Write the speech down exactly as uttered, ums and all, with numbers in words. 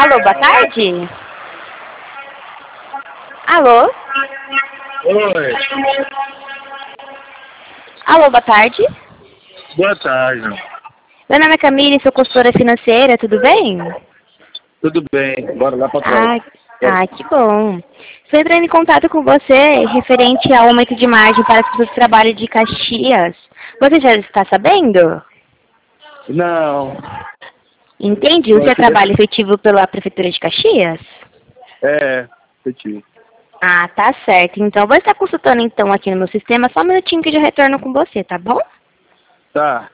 Alô, boa tarde? Alô? Oi. Alô, boa tarde? Boa tarde. Meu nome é Camille, sou consultora financeira, tudo bem? Tudo bem, bora lá pra trás. Ah, ah, que bom. Estou entrando em contato com você referente ao aumento de margem para as pessoas que trabalham de Caxias. Você já está sabendo? Não. Entende? O seu trabalho efetivo pela Prefeitura de Caxias? É, efetivo. Ah, tá certo. Então, vou estar consultando então aqui no meu sistema, só um minutinho que eu já retorno com você, tá bom? Tá.